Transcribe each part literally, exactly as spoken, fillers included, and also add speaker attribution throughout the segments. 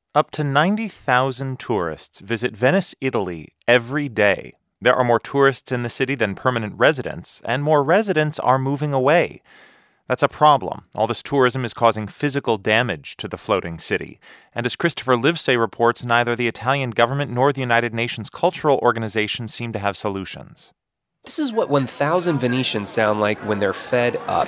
Speaker 1: Up to ninety thousand tourists visit Venice, Italy every day. There are more tourists in the city than permanent residents, and more residents are moving away. That's a problem. All this tourism is causing physical damage to the floating city. And as Christopher Livesay reports, neither the Italian government nor the United Nations Cultural Organization seem to have solutions.
Speaker 2: This is what one thousand Venetians sound like when they're fed up.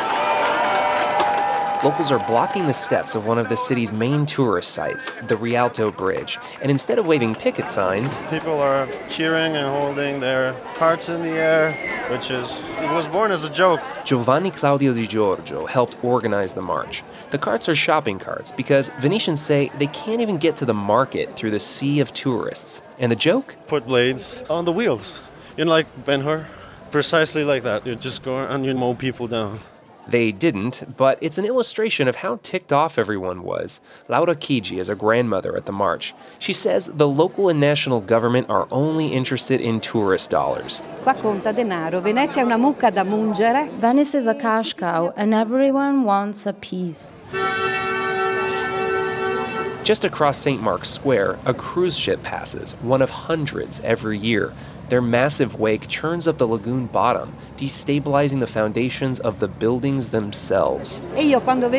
Speaker 2: Locals are blocking the steps of one of the city's main tourist sites, the Rialto Bridge. And instead of waving picket signs,
Speaker 3: people are cheering and holding their carts in the air, which is, it was born as a joke.
Speaker 2: Giovanni Claudio Di Giorgio helped organize the march. The carts are shopping carts because Venetians say they can't even get to the market through the sea of tourists. And the joke?
Speaker 3: Put blades on the wheels. You know, like Ben-Hur? Precisely like that. You just go and you mow people down.
Speaker 2: They didn't, but it's an illustration of how ticked off everyone was. Laura Chigi is a grandmother at the march. She says the local and national government are only interested in tourist dollars.
Speaker 4: Venice is a cash cow, and everyone wants a piece.
Speaker 2: Just across Saint Mark's Square, a cruise ship passes, one of hundreds every year. Their massive wake churns up the lagoon bottom, destabilizing the foundations of the buildings themselves.
Speaker 4: Every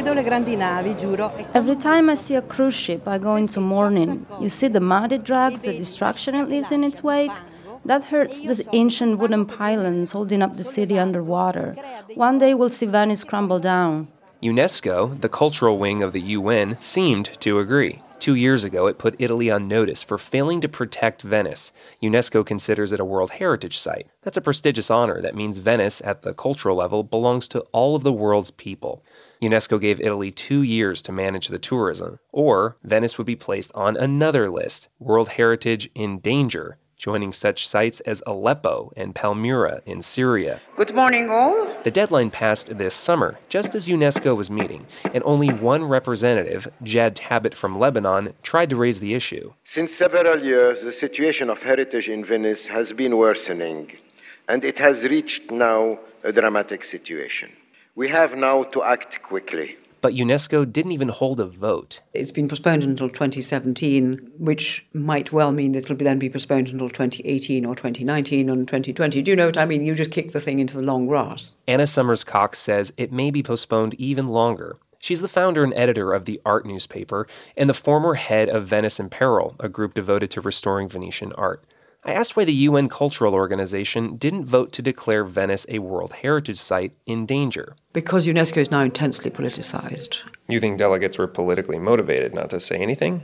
Speaker 4: time I see a cruise ship, I go into mourning. You see the mud it drags, the destruction it leaves in its wake? That hurts the ancient wooden pylons holding up the city underwater. One day we'll see Venice crumble down.
Speaker 2: UNESCO, the cultural wing of the U N, seemed to agree. Two years ago, it put Italy on notice for failing to protect Venice. UNESCO considers it a World Heritage Site. That's a prestigious honor that means Venice, at the cultural level, belongs to all of the world's people. UNESCO gave Italy two years to manage the tourism, or Venice would be placed on another list, World Heritage in Danger, joining such sites as Aleppo and Palmyra in Syria.
Speaker 5: Good morning, all.
Speaker 2: The deadline passed this summer, just as UNESCO was meeting, and only one representative, Jad Tabet from Lebanon, tried to raise the issue.
Speaker 6: Since several years, the situation of heritage in Venice has been worsening, and it has reached now a dramatic situation. We have now to act quickly.
Speaker 2: But UNESCO didn't even hold a vote.
Speaker 7: It's been postponed until twenty seventeen, which might well mean that it'll then be postponed until twenty eighteen or twenty nineteen or twenty twenty. Do you know what I mean? You just kick the thing into the long grass.
Speaker 2: Anna Summers-Cox says it may be postponed even longer. She's the founder and editor of the Art newspaper and the former head of Venice in Peril, a group devoted to restoring Venetian art. I asked why the U N Cultural Organization didn't vote to declare Venice a World Heritage Site in danger.
Speaker 7: Because UNESCO is now intensely politicized.
Speaker 2: You think delegates were politically motivated not to say anything?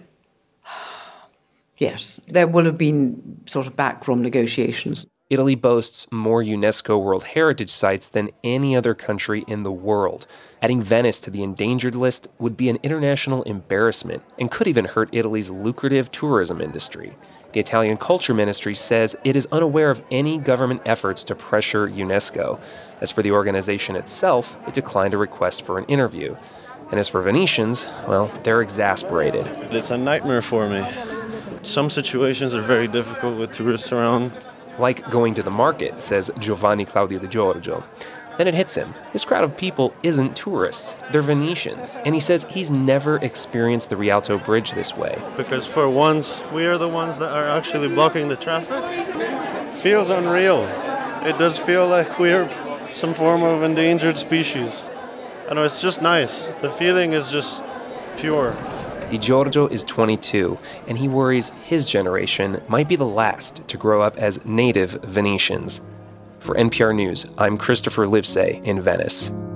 Speaker 7: Yes. There will have been sort of backroom negotiations.
Speaker 2: Italy boasts more UNESCO World Heritage Sites than any other country in the world. Adding Venice to the endangered list would be an international embarrassment and could even hurt Italy's lucrative tourism industry. The Italian Culture Ministry says it is unaware of any government efforts to pressure UNESCO. As for the organization itself, it declined a request for an interview. And as for Venetians, well, they're exasperated.
Speaker 3: It's a nightmare for me. Some situations are very difficult with tourists around.
Speaker 2: Like going to the market, says Giovanni Claudio Di Giorgio. Then it hits him. This crowd of people isn't tourists. They're Venetians. And he says he's never experienced the Rialto Bridge this way.
Speaker 3: Because for once, we are the ones that are actually blocking the traffic. Feels unreal. It does feel like we're some form of endangered species. I know, it's just nice. The feeling is just pure.
Speaker 2: Di Giorgio is twenty-two, and he worries his generation might be the last to grow up as native Venetians. For N P R News, I'm Christopher Livesay in Venice.